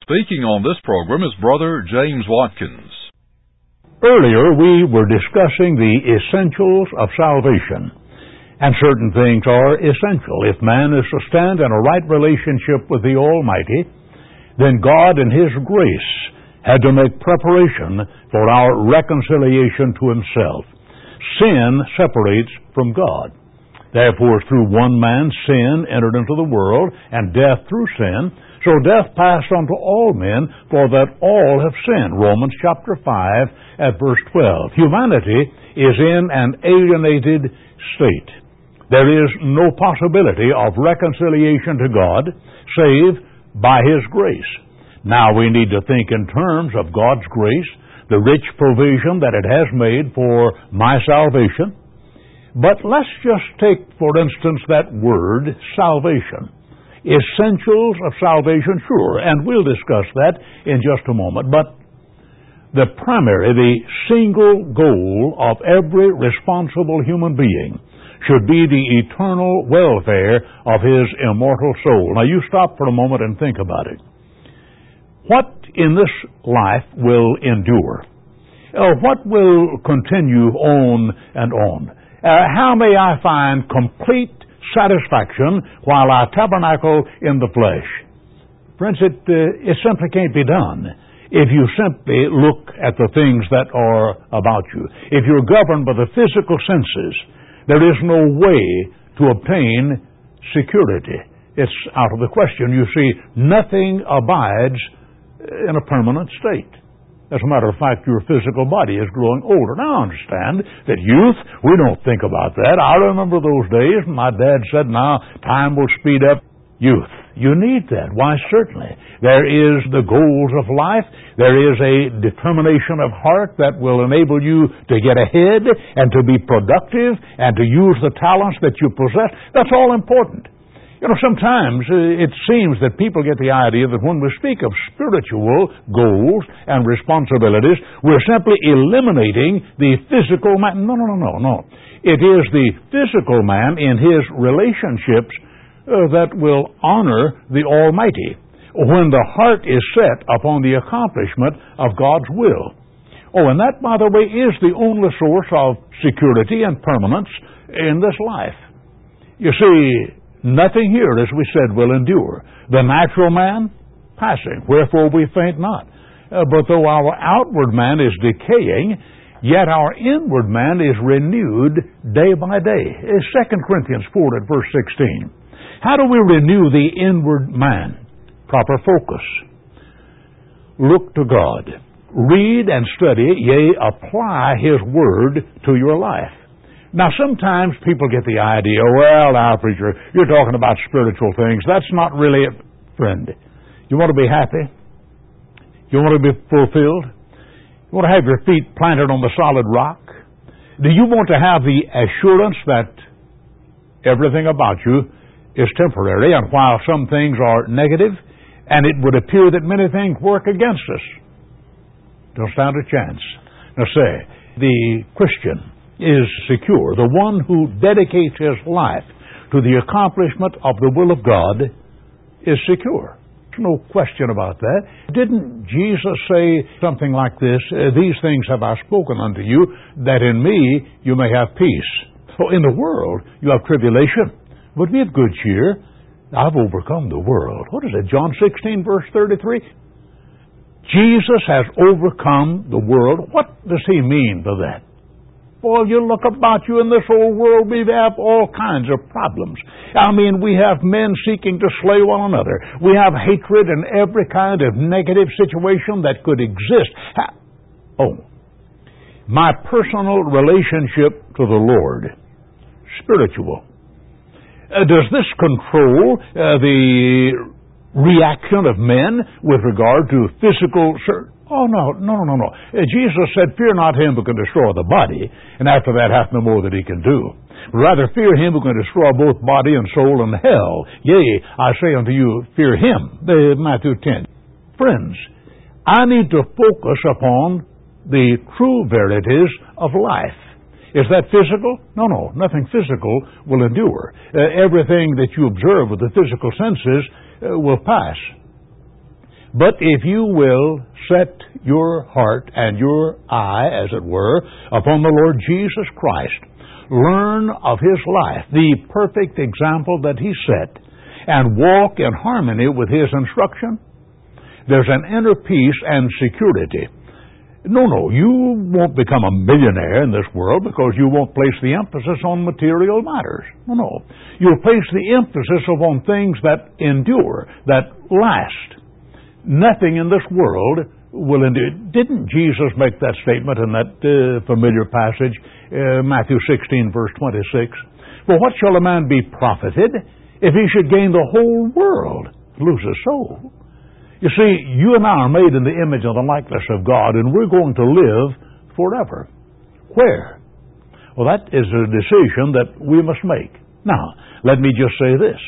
Speaking on this program is Brother James Watkins. Earlier we were discussing the essentials of salvation, and certain things are essential. If man is to stand in a right relationship with the Almighty, then God in His grace had to make preparation for our reconciliation to Himself. Sin separates from God. Therefore, through one man sin entered into the world, and death through sin. So death passed unto all men, for that all have sinned. Romans chapter 5 at verse 12. Humanity is in an alienated state. There is no possibility of reconciliation to God save by His grace. Now we need to think in terms of God's grace, the rich provision that it has made for my salvation. But let's just take, for instance, that word, salvation. Essentials of salvation, sure, and we'll discuss that in just a moment. But the primary, the single goal of every responsible human being should be the eternal welfare of his immortal soul. Now you stop for a moment and think about it. What in this life will endure? What will continue on and on? How may I find complete satisfaction while I tabernacle in the flesh? Friends, it simply can't be done if you simply look at the things that are about you. If you're governed by the physical senses, there is no way to obtain security. It's out of the question. You see, nothing abides in a permanent state. As a matter of fact, your physical body is growing older. Now, I understand that youth, we don't think about that. I remember those days when my dad said, now, time will speed up youth. You need that. Why, certainly. There is the goals of life. There is a determination of heart that will enable you to get ahead and to be productive and to use the talents that you possess. That's all important. You know, sometimes it seems that people get the idea that when we speak of spiritual goals and responsibilities, we're simply eliminating the physical man. No. It is the physical man in his relationships that will honor the Almighty when the heart is set upon the accomplishment of God's will. Oh, and that, by the way, is the only source of security and permanence in this life. You see, nothing here, as we said, will endure. The natural man, passing, wherefore we faint not. But though our outward man is decaying, yet our inward man is renewed day by day. 2 Corinthians 4 at verse 16. How do we renew the inward man? Proper focus. Look to God. Read and study, yea, apply His Word to your life. Now, sometimes people get the idea, well, now, preacher, you're talking about spiritual things. That's not really it. Friend, you want to be happy? You want to be fulfilled? You want to have your feet planted on the solid rock? Do you want to have the assurance that everything about you is temporary, and while some things are negative, and it would appear that many things work against us, don't stand a chance. Now say, the Christian is secure. The one who dedicates his life to the accomplishment of the will of God is secure. There's no question about that. Didn't Jesus say something like this? These things have I spoken unto you, that in me you may have peace. So in the world you have tribulation, but be of good cheer. I've overcome the world. What is it? John 16 verse 33? Jesus has overcome the world. What does He mean by that? Well, you look about you in this old world, we have all kinds of problems. I mean, we have men seeking to slay one another. We have hatred and every kind of negative situation that could exist. My personal relationship to the Lord, spiritual. Does this control the reaction of men with regard to physical... Oh, no. Jesus said, fear not him who can destroy the body, and after that hath no more that he can do. Rather fear him who can destroy both body and soul in hell. Yea, I say unto you, fear him. Matthew 10. Friends, I need to focus upon the true verities of life. Is that physical? No, nothing physical will endure. Everything that you observe with the physical senses will pass. But if you will set your heart and your eye, as it were, upon the Lord Jesus Christ, learn of His life, the perfect example that He set, and walk in harmony with His instruction, there's an inner peace and security. No, you won't become a millionaire in this world because you won't place the emphasis on material matters. No. You'll place the emphasis upon things that endure, that last. Nothing in this world will endure. Didn't Jesus make that statement in that familiar passage, Matthew 16, verse 26? For what shall a man be profited if he should gain the whole world, lose his soul? You see, you and I are made in the image and the likeness of God, and we're going to live forever. Where? Well, that is a decision that we must make. Now, let me just say this.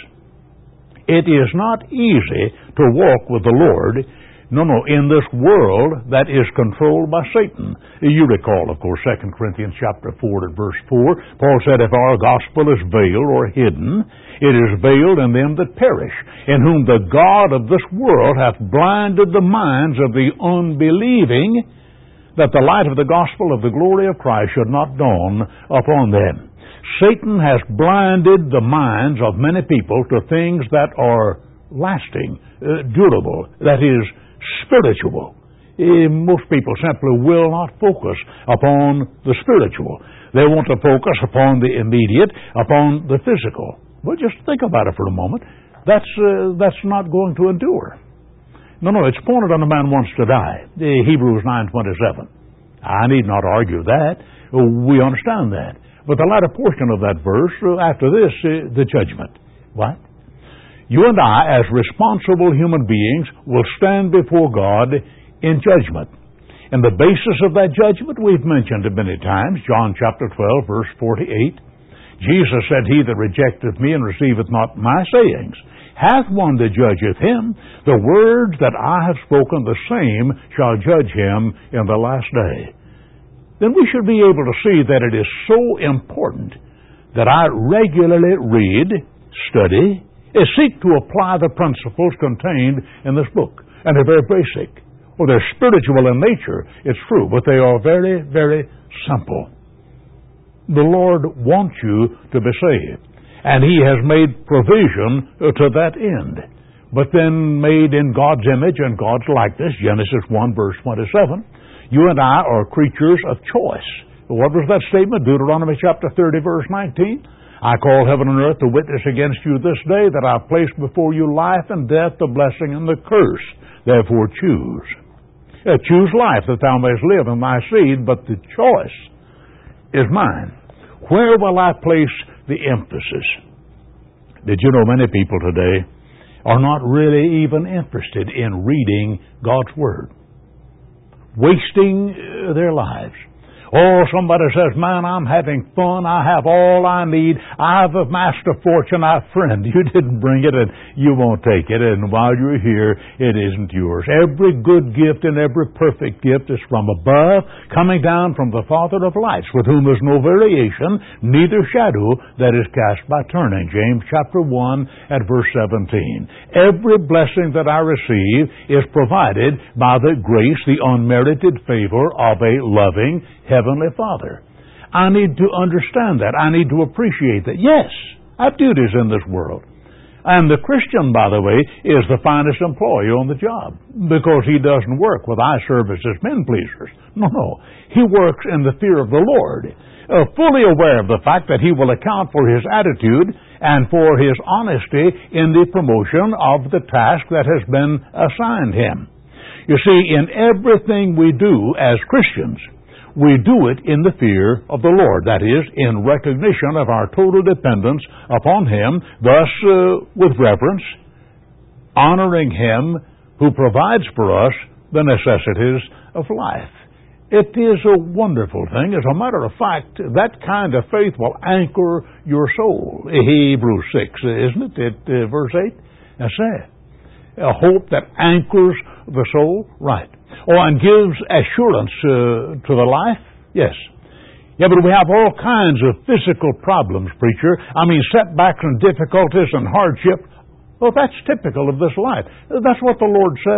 It is not easy to walk with the Lord, in this world that is controlled by Satan. You recall, of course, 2 Corinthians chapter 4 and verse 4. Paul said, if our gospel is veiled or hidden, it is veiled in them that perish, in whom the God of this world hath blinded the minds of the unbelieving, that the light of the gospel of the glory of Christ should not dawn upon them. Satan has blinded the minds of many people to things that are lasting, durable, that is, spiritual. Most people simply will not focus upon the spiritual. They want to focus upon the immediate, upon the physical. Well, just think about it for a moment. That's not going to endure. No, it's appointed unto man once to die. Hebrews 9:27. I need not argue that. We understand that. But the latter portion of that verse, after this, the judgment. What? You and I, as responsible human beings, will stand before God in judgment. And the basis of that judgment we've mentioned many times, John chapter 12, verse 48. Jesus said, he that rejecteth me and receiveth not my sayings hath one that judgeth him. The words that I have spoken, the same shall judge him in the last day. Then we should be able to see that it is so important that I regularly read, study, and seek to apply the principles contained in this book. And they're very basic. Well, they're spiritual in nature, it's true, but they are very, very simple. The Lord wants you to be saved, and He has made provision to that end. But then made in God's image and God's likeness, Genesis 1, verse 27, you and I are creatures of choice. What was that statement? Deuteronomy chapter 30, verse 19. I call heaven and earth to witness against you this day that I have placed before you life and death, the blessing and the curse. Therefore choose. Choose life that thou mayest live and thy seed, but the choice is mine. Where will I place the emphasis? Did you know many people today are not really even interested in reading God's Word? Wasting their lives. Oh, somebody says, man, I'm having fun. I have all I need. I've amassed a fortune. Friend, you didn't bring it and you won't take it. And while you're here, it isn't yours. Every good gift and every perfect gift is from above, coming down from the Father of lights, with whom there's no variation, neither shadow that is cast by turning. James chapter 1 at verse 17. Every blessing that I receive is provided by the grace, the unmerited favor of a loving Heavenly Father. I need to understand that. I need to appreciate that. Yes, I have duties in this world. And the Christian, by the way, is the finest employee on the job because he doesn't work with eye service as men pleasers. No. He works in the fear of the Lord, fully aware of the fact that he will account for his attitude and for his honesty in the promotion of the task that has been assigned him. You see, in everything we do as Christians, we do it in the fear of the Lord. That is, in recognition of our total dependence upon Him, thus with reverence, honoring Him who provides for us the necessities of life. It is a wonderful thing. As a matter of fact, that kind of faith will anchor your soul. Hebrews 6, isn't it? Verse 8? That's it. A hope that anchors the soul, right. And gives assurance to the life? Yes. Yeah, but we have all kinds of physical problems, preacher. Setbacks and difficulties and hardship. Well, that's typical of this life. That's what the Lord said.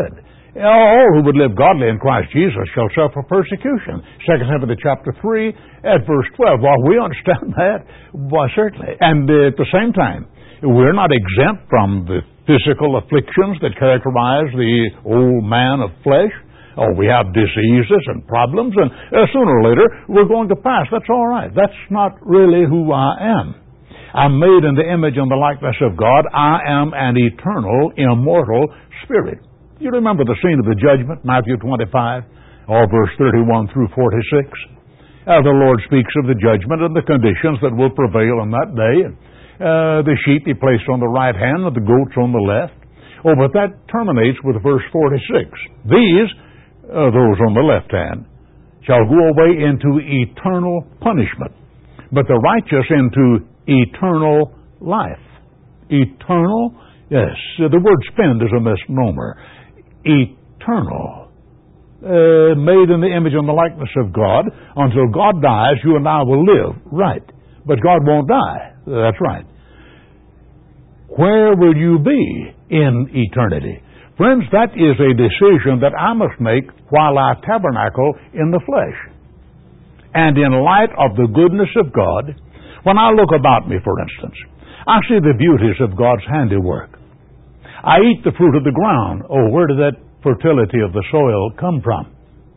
All who would live godly in Christ Jesus shall suffer persecution. 2 Timothy chapter 3 at verse 12. Well, we understand that. Why, certainly. And at the same time, we're not exempt from the physical afflictions that characterize the old man of flesh. Oh, we have diseases and problems, and sooner or later we're going to pass. That's all right. That's not really who I am. I'm made in the image and the likeness of God. I am an eternal, immortal spirit. You remember the scene of the judgment, Matthew 25, or verse 31 through 46. The Lord speaks of the judgment and the conditions that will prevail on that day. The sheep He placed on the right hand and the goats on the left. Oh, but that terminates with verse 46. These, those on the left hand, shall go away into eternal punishment, but the righteous into eternal life. Eternal? Yes, the word spend is a misnomer. Eternal. Made in the image and the likeness of God. Until God dies, you and I will live. Right. But God won't die. That's right. Where will you be in eternity? Friends, that is a decision that I must make while I tabernacle in the flesh. And in light of the goodness of God, when I look about me, for instance, I see the beauties of God's handiwork. I eat the fruit of the ground. Oh, where did that fertility of the soil come from?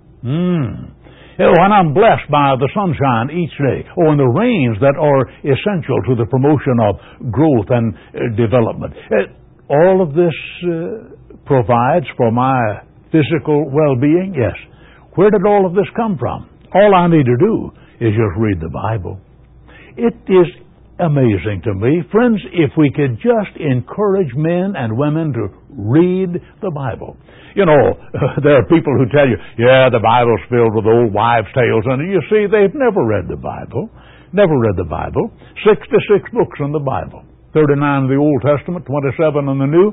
When I'm blessed by the sunshine each day, or in the rains that are essential to the promotion of growth and development. All of this provides for my physical well-being? Yes. Where did all of this come from? All I need to do is just read the Bible. It is amazing to me, friends, if we could just encourage men and women to read the Bible. You know, there are people who tell you, yeah, the Bible's filled with old wives' tales, and you see, they've never read the Bible. Never read the Bible. 66 books in the Bible. 39 in the Old Testament, 27 in the New.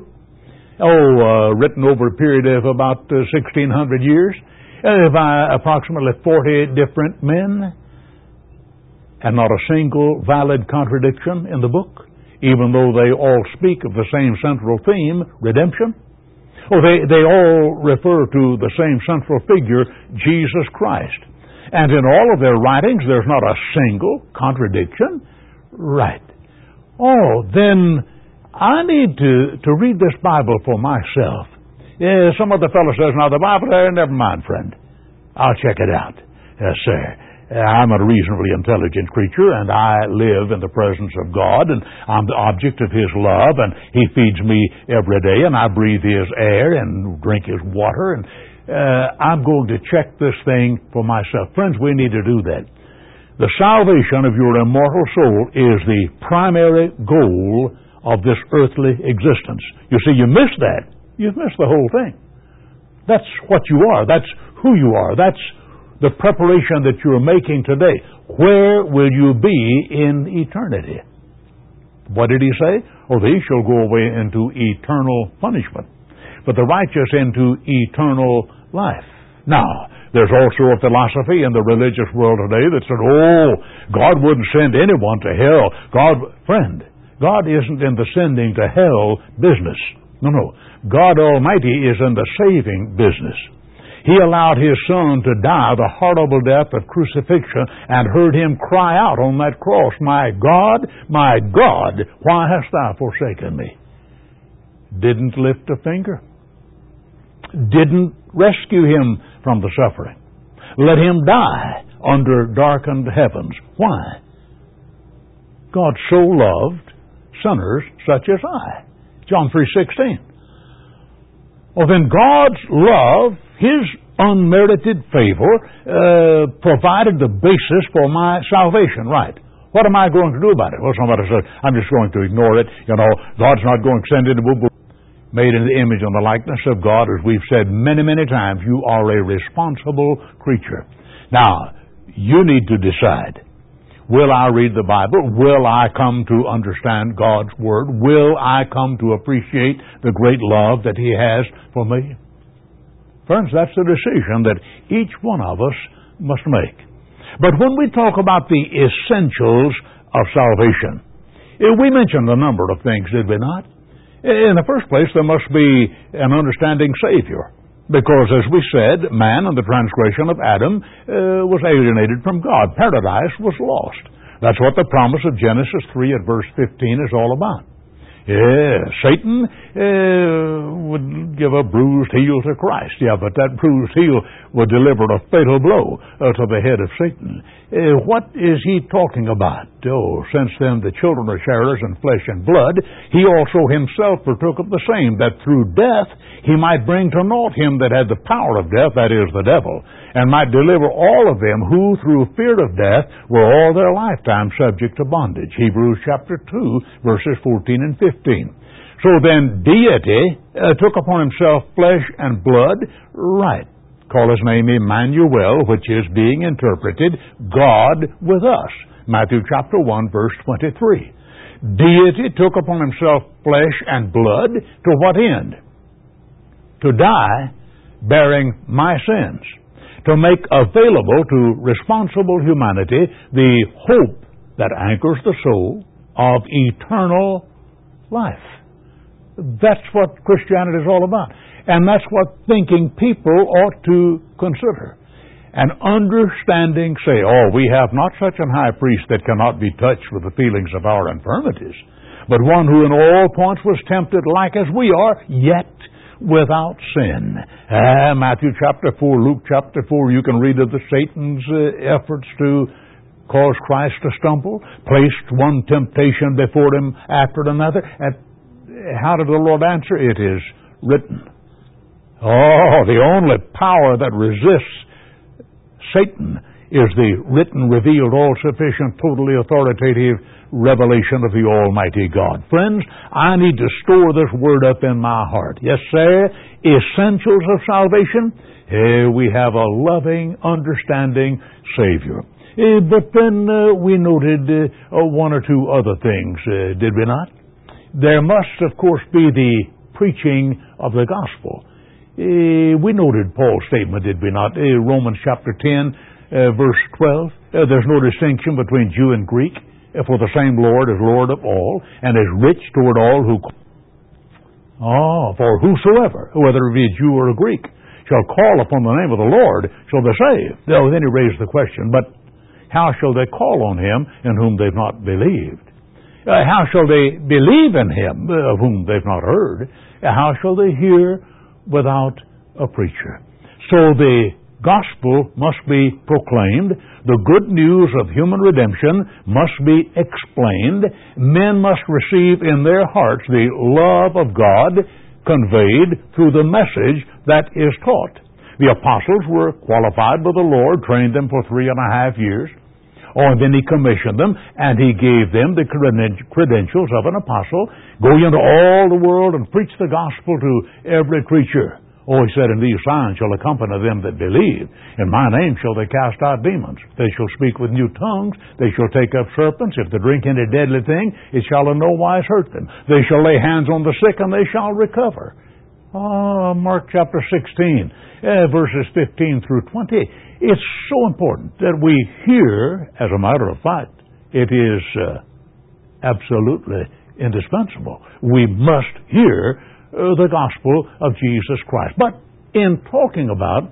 Written over a period of about 1,600 years. By approximately 40 different men. And not a single valid contradiction in the book, even though they all speak of the same central theme, redemption. They all refer to the same central figure, Jesus Christ. And in all of their writings, there's not a single contradiction. Right. Then I need to read this Bible for myself. Some other fellow says, now the Bible there, never mind, friend. I'll check it out. Yes, sir. I'm a reasonably intelligent creature, and I live in the presence of God, and I'm the object of His love, and He feeds me every day, and I breathe His air and drink His water, and I'm going to check this thing for myself. Friends, we need to do that. The salvation of your immortal soul is the primary goal of this earthly existence. You see, you miss that, you've missed the whole thing. That's what you are. That's who you are. That's the preparation that you're making today. Where will you be in eternity? What did He say? These shall go away into eternal punishment, but the righteous into eternal life. Now, there's also a philosophy in the religious world today that said, God wouldn't send anyone to hell. God isn't in the sending to hell business. No. God Almighty is in the saving business. He allowed His Son to die the horrible death of crucifixion and heard Him cry out on that cross, my God, why hast Thou forsaken me? Didn't lift a finger. Didn't rescue Him from the suffering. Let Him die under darkened heavens. Why? God so loved sinners such as I. John 3:16. Then God's love, His unmerited favor, provided the basis for my salvation. Right. What am I going to do about it? Somebody says, I'm just going to ignore it. God's not going to send it. Made in the image and the likeness of God, as we've said many, many times, you are a responsible creature. Now, you need to decide. Will I read the Bible? Will I come to understand God's Word? Will I come to appreciate the great love that He has for me? Friends, that's the decision that each one of us must make. But when we talk about the essentials of salvation, we mentioned a number of things, did we not? In the first place, there must be an understanding Savior. Because, as we said, man in the transgression of Adam was alienated from God. Paradise was lost. That's what the promise of Genesis 3 at verse 15 is all about. Yeah, Satan would give a bruised heel to Christ. Yeah, but that bruised heel would deliver a fatal blow to the head of Satan. What is he talking about? Oh, since then the children are sharers in flesh and blood, he also himself partook of the same, that through death he might bring to naught him that had the power of death, that is, the devil, and might deliver all of them who, through fear of death, were all their lifetime subject to bondage. Hebrews chapter 2, verses 14 and 15. So then deity took upon himself flesh and blood, right. Call his name Emmanuel, which is being interpreted, God with us. Matthew chapter 1, verse 23. Deity took upon himself flesh and blood to what end? To die, bearing my sins. To make available to responsible humanity the hope that anchors the soul of eternal life. That's what Christianity is all about. And that's what thinking people ought to consider. And understanding say, oh, we have not such an high priest that cannot be touched with the feelings of our infirmities, but one who in all points was tempted like as we are, yet without sin. Matthew chapter 4, Luke chapter 4, you can read of the Satan's efforts to cause Christ to stumble, placed one temptation before him after another. And how did the Lord answer? It is written. Oh, the only power that resists Satan is the written, revealed, all-sufficient, totally authoritative revelation of the Almighty God. Friends, I need to store this word up in my heart. Yes, sir, essentials of salvation. We have a loving, understanding Savior. But then we noted one or two other things, did we not? There must, of course, be the preaching of the gospel. We noted Paul's statement, did we not? Romans chapter 10, verse 12. There's no distinction between Jew and Greek, for the same Lord is Lord of all, and is rich toward all who... for whosoever, whether it be a Jew or a Greek, shall call upon the name of the Lord, shall be saved. Then he raised the question, but how shall they call on him in whom they've not believed? How shall they believe in him of whom they've not heard? How shall they hear without a preacher? So the gospel must be proclaimed. The good news of human redemption must be explained. Men must receive in their hearts the love of God conveyed through the message that is taught. The apostles were qualified by the Lord, trained them for 3.5 years. And then he commissioned them, and he gave them the credentials of an apostle. Go into all the world and preach the gospel to every creature. He said, and these signs shall accompany them that believe. In my name shall they cast out demons. They shall speak with new tongues. They shall take up serpents. If they drink any deadly thing, it shall in no wise hurt them. They shall lay hands on the sick, and they shall recover. Mark chapter 16, verses 15 through 20. It's so important that we hear, as a matter of fact, it is absolutely indispensable. We must hear the gospel of Jesus Christ. But in talking about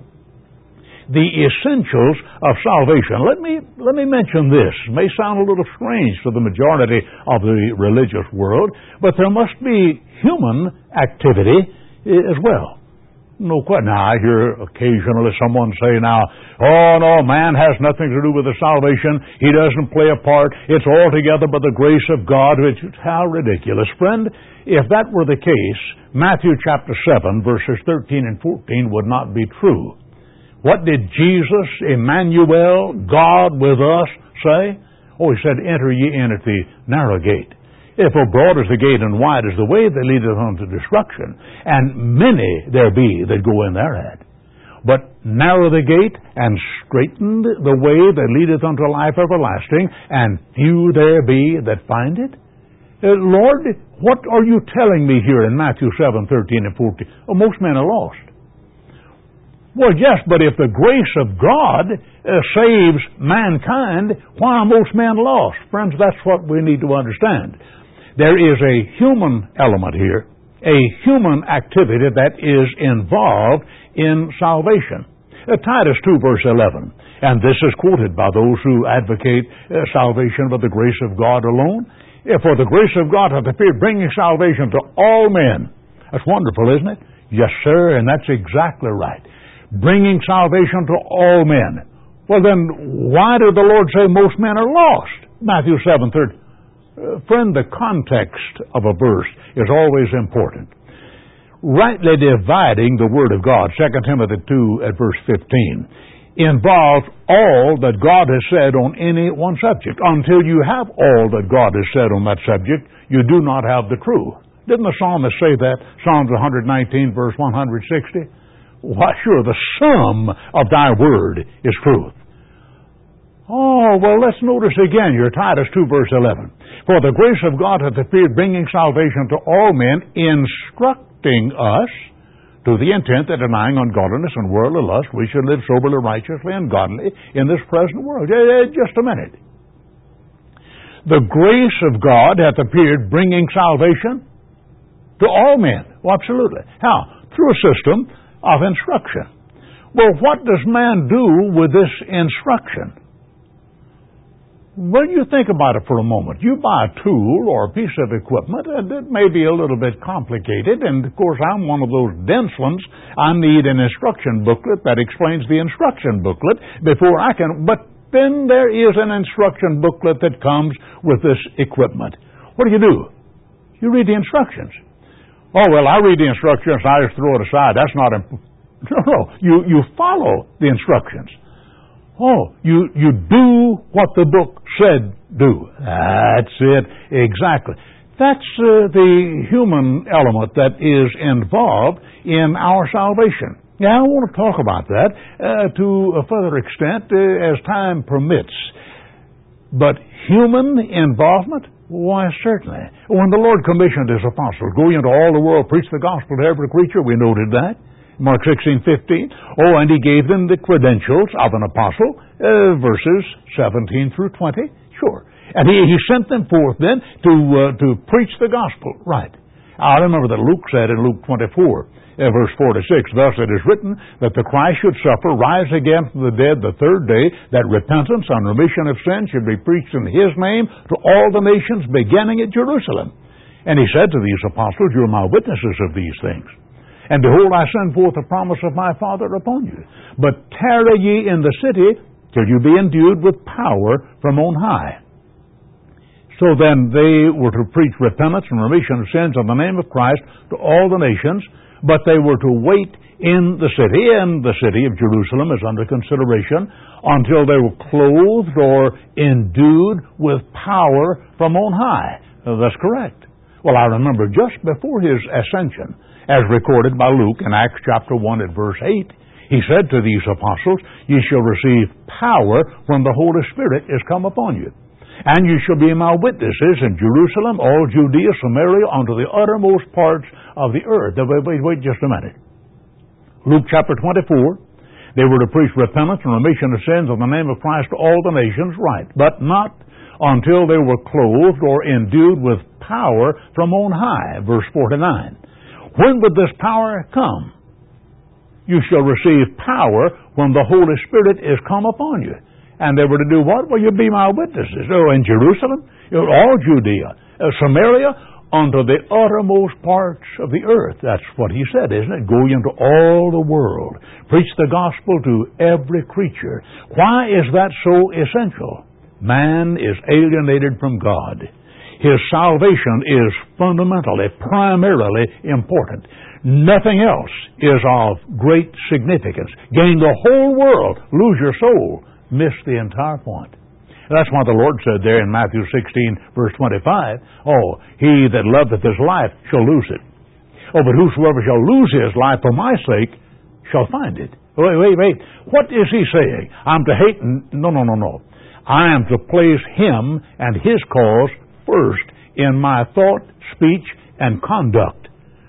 the essentials of salvation, let me mention this. It may sound a little strange to the majority of the religious world, but there must be human activity as well. No question. Now, I hear occasionally someone say now, oh, no, man has nothing to do with the salvation. He doesn't play a part. It's altogether by the grace of God. How ridiculous. Friend, if that were the case, Matthew chapter 7, verses 13 and 14 would not be true. What did Jesus, Emmanuel, God with us, say? He said, enter ye in at the narrow gate. For broad is the gate and wide is the way that leadeth unto destruction, and many there be that go in thereat. But narrow the gate and straitened the way that leadeth unto life everlasting, and few there be that find it. Lord, what are you telling me here in Matthew 7, 13 and 14? Most men are lost. Well, yes, but if the grace of God saves mankind, why are most men lost? Friends, that's what we need to understand. There is a human element here, a human activity that is involved in salvation. Titus 2 verse 11, and this is quoted by those who advocate salvation by the grace of God alone. For the grace of God hath appeared, bringing salvation to all men. That's wonderful, isn't it? Yes, sir, and that's exactly right. Bringing salvation to all men. Well, then, why did the Lord say most men are lost? Matthew 7:30. Friend, the context of a verse is always important. Rightly dividing the Word of God, 2 Timothy 2 at verse 15, involves all that God has said on any one subject. Until you have all that God has said on that subject, you do not have the truth. Didn't the psalmist say that? Psalms 119 verse 160? Why, sure, the sum of thy word is truth. Oh, well, let's notice again your Titus 2 verse 11. For the grace of God hath appeared, bringing salvation to all men, instructing us to the intent that denying ungodliness and worldly lust, we should live soberly, righteously, and godly in this present world. Just a minute. The grace of God hath appeared, bringing salvation to all men. Well, absolutely. How? Through a system of instruction. Well, what does man do with this instruction? Well, you think about it for a moment. You buy a tool or a piece of equipment, and it may be a little bit complicated, and of course I'm one of those dense ones. I need an instruction booklet that explains the instruction booklet before I can, but then there is an instruction booklet that comes with this equipment. What do? You read the instructions. Oh, well, I read the instructions, I just throw it aside. That's not important. No. You follow the instructions. Oh, you do what the book said do. That's it. Exactly. That's the human element that is involved in our salvation. Now, I want to talk about that to a further extent as time permits. But human involvement? Why, certainly. When the Lord commissioned His apostles, go into all the world, preach the gospel to every creature, we noted that. Mark 16:15. Oh, and He gave them the credentials of an apostle, verses 17 through 20. Sure. And he sent them forth then to preach the gospel. Right. I remember that Luke said in Luke 24, verse 4 to 6, thus it is written that the Christ should suffer, rise again from the dead the third day, that repentance and remission of sin should be preached in His name to all the nations, beginning at Jerusalem. And He said to these apostles, you are my witnesses of these things. And behold, I send forth the promise of my Father upon you. But tarry ye in the city till you be endued with power from on high. So then they were to preach repentance and remission of sins in the name of Christ to all the nations, but they were to wait in the city, and the city of Jerusalem is under consideration, until they were clothed or endued with power from on high. That's correct. Well, I remember just before His ascension, as recorded by Luke in Acts chapter 1 at verse 8, He said to these apostles, ye shall receive power when the Holy Spirit is come upon you. And you shall be my witnesses in Jerusalem, all Judea, Samaria, unto the uttermost parts of the earth. Wait just a minute. Luke chapter 24, they were to preach repentance and remission of sins in the name of Christ to all the nations, right, but not until they were clothed or endued with power from on high, verse 49. When would this power come? You shall receive power when the Holy Spirit is come upon you. And they were to do what? Well, you'll be my witnesses. Oh, in Jerusalem, all Judea, Samaria, unto the uttermost parts of the earth. That's what He said, isn't it? Go into all the world. Preach the gospel to every creature. Why is that so essential? Man is alienated from God. His salvation is fundamentally, primarily important. Nothing else is of great significance. Gain the whole world, lose your soul, miss the entire point. That's why the Lord said there in Matthew 16, verse 25, oh, he that loveth his life shall lose it. Oh, but whosoever shall lose his life for my sake shall find it. Wait. What is He saying? I'm to hate? No. I am to place Him and His cause first in my thought, speech, and conduct.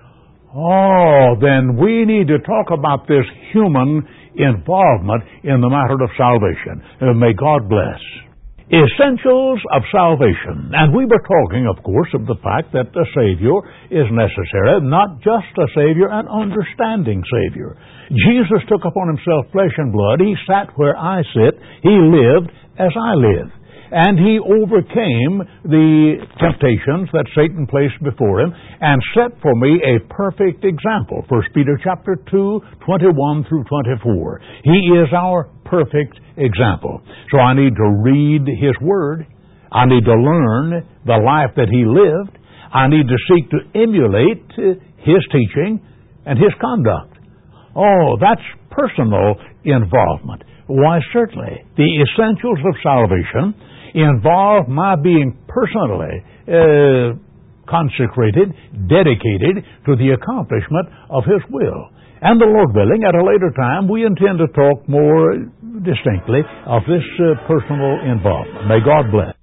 Oh, then we need to talk about this human involvement in the matter of salvation. May God bless. Essentials of salvation. And we were talking, of course, of the fact that a Savior is necessary, not just a Savior, an understanding Savior. Jesus took upon himself flesh and blood. He sat where I sit. He lived as I live. And he overcame the temptations that Satan placed before him and set for me a perfect example. 1 Peter chapter 2, 21 through 24. He is our perfect example. So I need to read his word. I need to learn the life that he lived. I need to seek to emulate his teaching and his conduct. Oh, that's personal involvement. Why, certainly. The essentials of salvation involve my being personally consecrated, dedicated to the accomplishment of his will. And the Lord willing, at a later time, we intend to talk more distinctly of this personal involvement. May God bless.